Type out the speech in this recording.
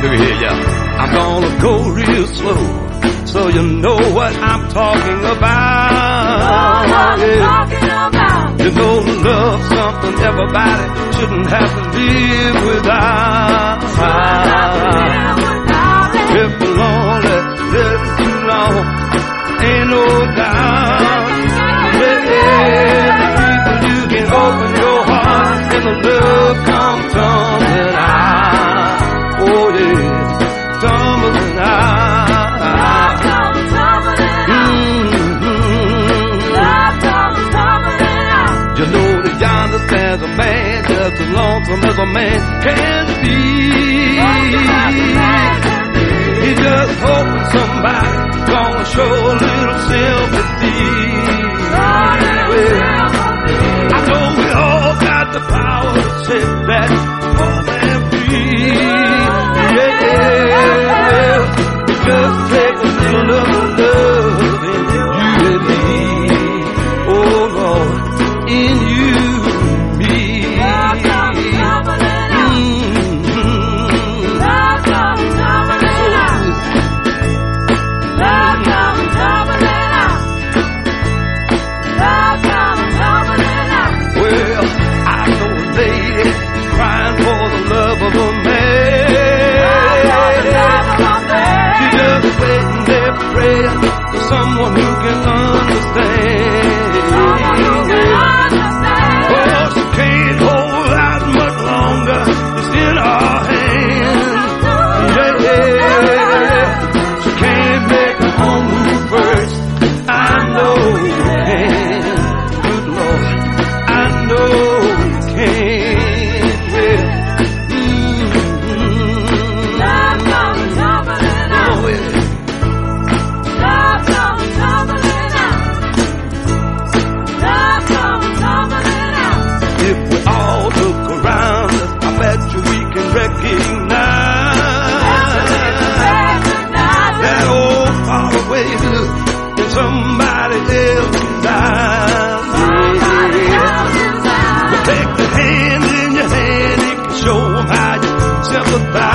Let me hear ya. I'm gonna go real slow, so you know what I'm talking about. You know love's something everybody shouldn't have to live without. If you're lonely, living too long, ain't no doubt. You can open your heart and the love come tumbling out. Oh yeah, tumbling out. Love comes tumbling out. Love comes tumbling out. You know that yonder stands a man just as lonesome as a man can be. He's just hoping somebody's gonna show a little sympathy. I know we all got the power to set that poor man free. Yeah, just take a little of love in you and me. Oh Lord, in you and me. Love comes tumbling out. Love comes tumbling out. Love comes tumbling out. Love comes tumbling out. Well, I know a lady crying for the love of a man. She's just waiting there praying for someone who can understand. Oh, she can't hold out much longer. It's in her hands. Yeah, she can't make her own move first. I know you can. Good Lord, I know you can. Well, Love comes tumbling out. oh, yeah. Love comes tumbling out. Love comes tumbling out. If we all look around us, I bet you we can recognize that old faraway look in somebody else's eyes. Yeah. But take the hand in your hand, it can show 'em how you sympathize.